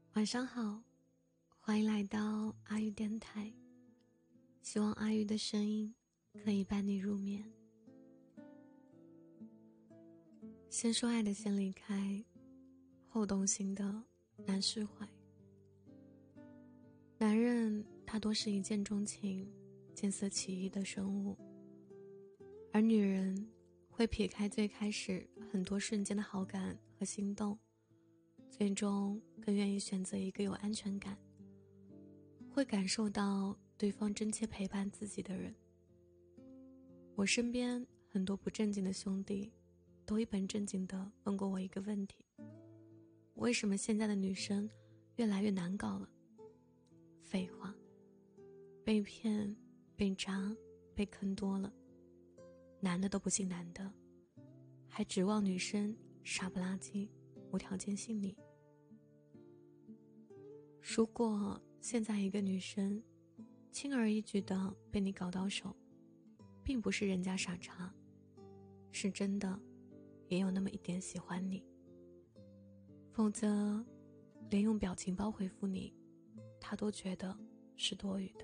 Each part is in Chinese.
晚上好，欢迎来到阿玉电台，希望阿玉的声音可以伴你入眠。先说爱的先离开，后动心的难释怀。男人大多是一见钟情、见色起意的生物，而女人会撇开最开始很多瞬间的好感和心动，最终更愿意选择一个有安全感，会感受到对方真切陪伴自己的人。我身边很多不正经的兄弟都一本正经地问过我一个问题：为什么现在的女生越来越难搞了？废话，被骗、被渣、被坑多了，男的都不信男的，还指望女生傻不拉几无条件信你。如果现在一个女生轻而易举地被你搞到手，并不是人家傻叉，是真的也有那么一点喜欢你，否则连用表情包回复你他都觉得是多余的。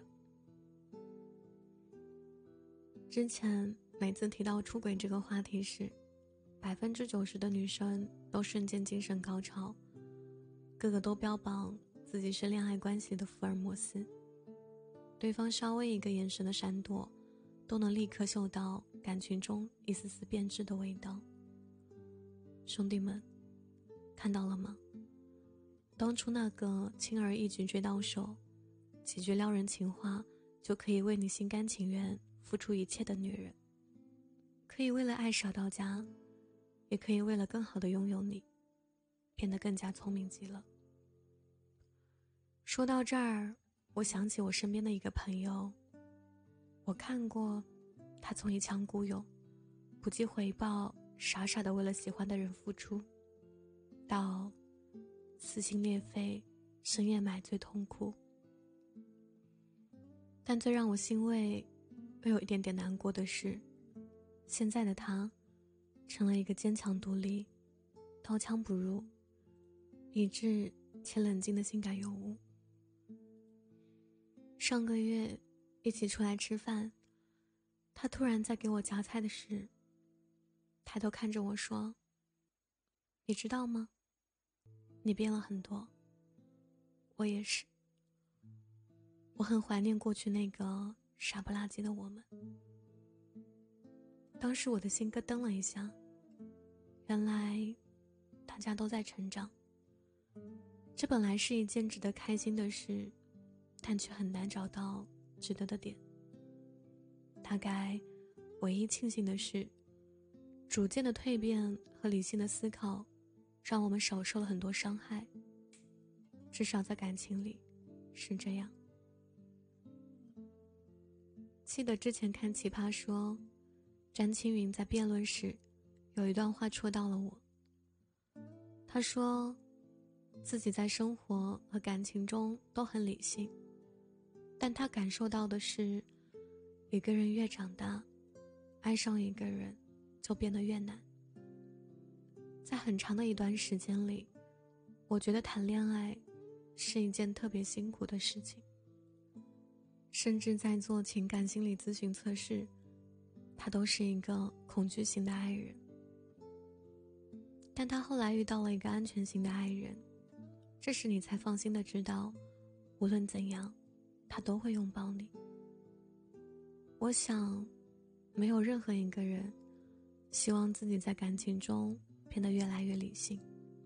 之前每次提到出轨这个话题时，90%的女生都瞬间精神高潮，个个都标榜自己是恋爱关系的福尔摩斯，对方稍微一个眼神的闪躲，都能立刻嗅到感情中一丝丝变质的味道。兄弟们，看到了吗？当初那个轻而易举追到手，几句撩人情话就可以为你心甘情愿付出一切的女人，可以为了爱傻到家，也可以为了更好的拥有你，变得更加聪明极了。说到这儿，我想起我身边的一个朋友，我看过他从一腔孤勇、不计回报、傻傻的为了喜欢的人付出，到撕心裂肺、深夜买醉痛哭。但最让我欣慰又有一点点难过的是，现在的他成了一个坚强独立、刀枪不入、理智且冷静的性感尤物。上个月一起出来吃饭，他突然在给我夹菜的时，抬头看着我说：你知道吗？你变了很多。我也是。我很怀念过去那个傻不拉几的我们。当时我的心咯噔了一下，原来大家都在成长。这本来是一件值得开心的事，但却很难找到值得的点。大概唯一庆幸的是，逐渐的蜕变和理性的思考让我们少受了很多伤害，至少在感情里是这样。记得之前看奇葩说，詹青云在辩论时有一段话戳到了我。他说自己在生活和感情中都很理性，但他感受到的是，一个人越长大，爱上一个人就变得越难。在很长的一段时间里，我觉得谈恋爱是一件特别辛苦的事情。甚至在做情感心理咨询测试，他都是一个恐惧型的爱人。但他后来遇到了一个安全型的爱人，这时你才放心的知道，无论怎样，他都会拥抱你。我想，没有任何一个人希望自己在感情中变得越来越理性。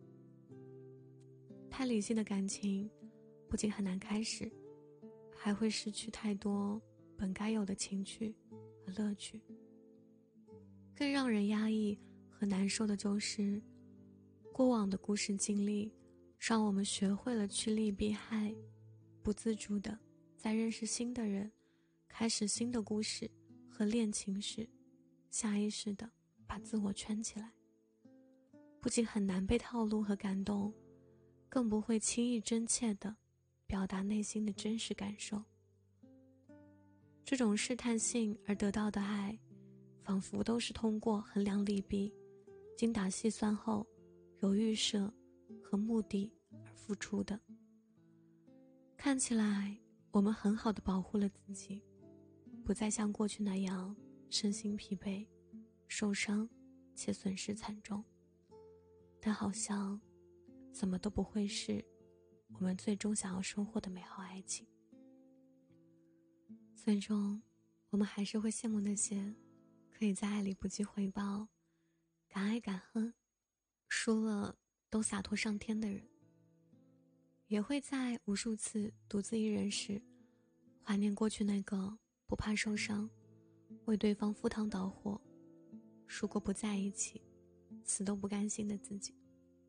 太理性的感情不仅很难开始，还会失去太多本该有的情趣和乐趣。更让人压抑和难受的就是，过往的故事经历让我们学会了趋利避害，不自主的在认识新的人、开始新的故事和恋情时，下意识的把自我圈起来。不仅很难被套路和感动，更不会轻易真切地表达内心的真实感受。这种试探性而得到的爱，仿佛都是通过衡量利弊、精打细算后有预设和目的而付出的。 看起来我们很好的保护了自己，不再像过去那样身心疲惫、受伤且损失惨重，但好像怎么都不会是我们最终想要收获的美好爱情。最终我们还是会羡慕那些可以在爱里不计回报、敢爱敢恨，输了都洒脱上天的人，也会在无数次独自一人时怀念过去那个不怕受伤、为对方赴汤蹈火，如果不在一起死都不甘心的自己。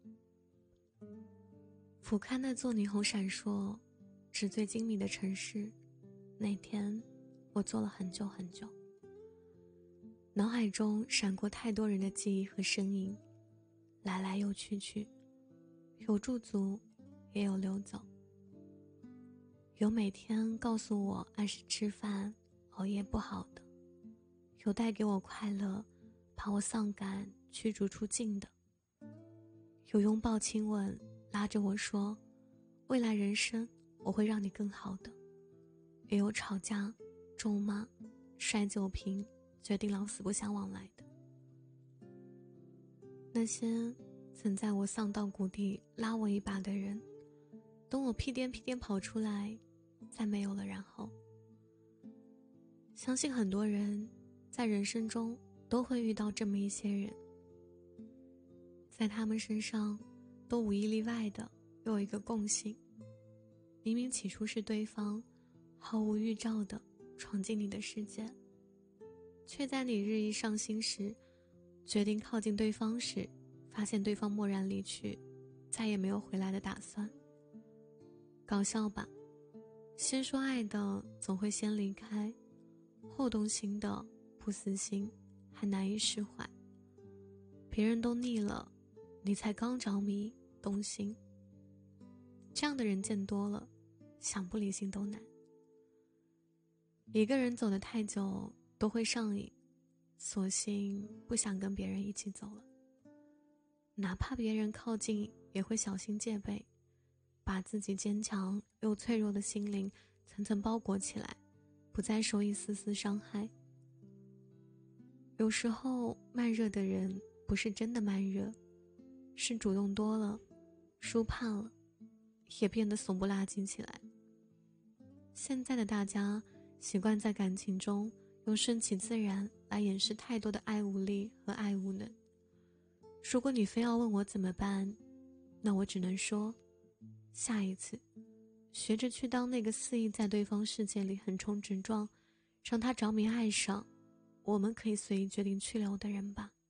俯瞰那座霓虹闪烁、纸醉金迷的城市，那天我坐了很久很久，脑海中闪过太多人的记忆和身影，来来又去去，有驻足也有溜走，有每天告诉我按时吃饭熬夜不好的，有带给我快乐把我丧感驱逐出境的，有拥抱亲吻拉着我说未来人生我会让你更好的，也有吵架咒骂摔酒瓶决定老死不相往来的。那些曾在我丧到谷底拉我一把的人，等我屁颠屁颠跑出来，再没有了然后。相信很多人在人生中都会遇到这么一些人，在他们身上都无一例外的有一个共性，明明起初是对方毫无预兆的闯进你的世界，却在你日益上心时，决定靠近对方时，发现对方蓦然离去，再也没有回来的打算。搞笑吧，先说爱的总会先离开，后动心的不死心还难以释怀，别人都腻了，你才刚着迷动心。这样的人见多了，想不离心都难。一个人走得太久都会上瘾，索性不想跟别人一起走了，哪怕别人靠近也会小心戒备，把自己坚强又脆弱的心灵层层包裹起来，不再受一丝丝伤害。有时候慢热的人不是真的慢热，是主动多了，输怕了，也变得怂不拉几起来。现在的大家习惯在感情中用顺其自然来掩饰太多的爱无力和爱无能。如果你非要问我怎么办，那我只能说，下一次学着去当那个肆意在对方世界里横冲直撞，让他着迷爱上，我们可以随意决定去留的人吧。